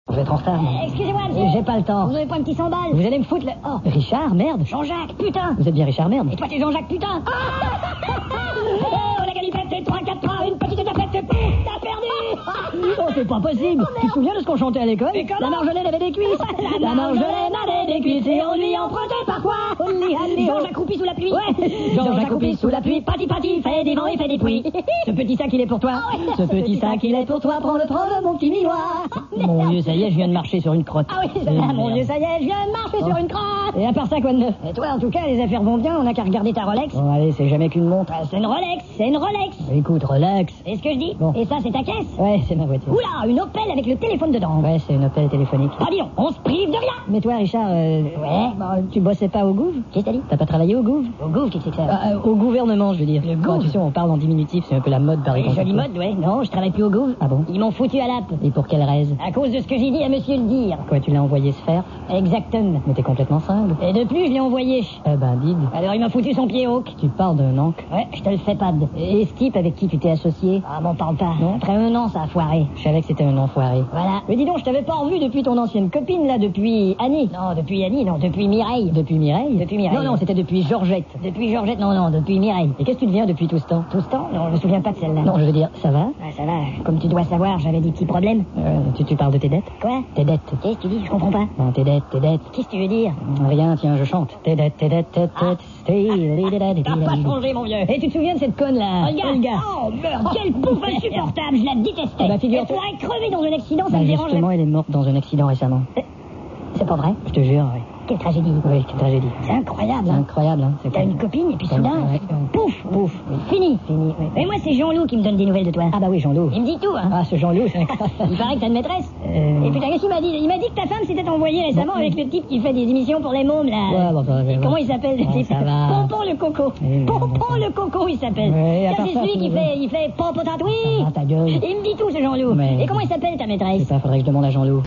Je vais être en retard. Excusez-moi, monsieur. J'ai pas le temps. Vous avez pas un petit 100 balles? Vous allez me foutre le... Oh, Richard, merde. Jean-Jacques, putain. Vous êtes bien Richard, merde. Et toi, t'es Jean-Jacques, putain. Oh, la galipette, c'est 3, 4, 3, une petite tapette, pouf, t'as perdu. Oh, c'est pas possible. Tu te souviens de ce qu'on chantait à l'école? La Marjolaine avait des cuisses. La Marjolaine avait des cuisses et on lui empruntait parfois. Jean-Jacques Roupi sous la pluie. Ouais. Jean-Jacques Roupi sous la pluie. Pati, pati, fait des vents et fait des pluies. Ce petit sac, il est pour toi. Ce petit sac, il est pour toi. Prends-le, mon petit minois. Mon Dieu, ça y est, je viens de marcher sur une crotte. Ah oui, ça va, mon Dieu, ça y est, je viens de marcher sur une crotte. Et à part ça, quoi de neuf? Et toi, en tout cas, les affaires vont bien, on n'a qu'à regarder ta Rolex. Bon, allez, c'est jamais qu'une montre. C'est une Rolex, c'est une Rolex. Écoute, relax. C'est ce que je dis. Bon. Et ça, c'est ta caisse. Ouais, c'est ma voiture. Oula, une Opel avec le téléphone dedans. Ouais, c'est une Opel téléphonique. Ah, dis donc, on se prive de rien. Mais toi, Richard, Ouais. bah, tu bossais pas au Gouv? Qu'est-ce que t'as dit? T'as pas travaillé au Gouv? Au Gouv, qu'est-ce que c'est que ça? Au gouvernement, je veux dire. Le Bon, Gouv? tu sais, on parle en diminutif, c'est un peu la mode par exemple. Jolie mode, ouais. Non, je travaille plus au Gouv. Ah bon? Ils m'ont foutu à l'appe. Et pour quelle raison? À cause de ce que j'ai dit à monsieur le dire. Quoi, tu l'as envoyé se faire? Exactement. Mais t'es complètement cingle. Et de plus, je l'ai envoyé. Eh ben, dis. Alors, il m'a foutu son pied haut. Tu parles d'un oncle. Ouais, je te le fais pas de. Et ce type avec qui tu t'es associé? Ah, m'en parle pas. Non. Après un an, ça a foiré. Je savais que c'était un enfoiré. Voilà. Mais dis donc, je t'avais pas revu depuis ton ancienne copine, là, depuis Annie. Non, depuis Annie, non, depuis Mireille. Depuis Mireille? Depuis Mireille. Non, c'était depuis Georgette. Depuis Georgette, non, depuis Mireille. Et qu'est-ce que tu deviens depuis tout ce temps? Tout ce temps? Non, je me souviens pas de celle-là. Non, je veux dire, ça va? Ah, ça va. Comme tu dois savoir, j'avais des petits problèmes. Tu parles de tes dettes? Quoi? Tes dettes. Qu'est-ce que tu dis? Je comprends pas. Non, tes dettes. Qu'est-ce que tu veux dire? Rien, tiens, je chante. Tes dettes, tes dettes. T'as pas changé, mon vieux. Et tu te souviens de cette conne, là? Olga. Oh, merde, quelle bouffe insupportable, je la détestais. Ah bah, figure-toi. Elle pourrait crever dans un accident, ça Bah, me dérange. justement, elle est morte dans un accident récemment. C'est pas vrai? Je te jure, oui. Quelle tragédie. Oui, quelle tragédie. C'est incroyable, C'est hein. incroyable, hein. T'as une copine et puis soudain, Ouais. pouf, Pouf. fini. Fini, oui. Et moi, c'est Jean-Loup qui me donne des nouvelles de toi. Ah bah oui, Jean-Loup. Il me dit tout, hein. Ah, ce Jean-Loup, c'est incroyable. Il paraît que t'as une maîtresse. Et putain, qu'est-ce qu'il m'a dit? Il m'a dit que ta femme s'était envoyée récemment avec le type qui fait des émissions pour les mômes, là. Ouais, bon, ça va. Comment il s'appelle, le Bon, type? ça va. Pompon le coco. Oui, Pompon le coco, il s'appelle. Ouais, à Tiens, part c'est ça, celui tu qui me- fait Pompon Ça va, ta gueule. Il me dit tout, ce Jean-Loup. Mais- Et comment il s'appelle, ta maîtresse? C'est ça, faudrait que je demande à Jean-Loup.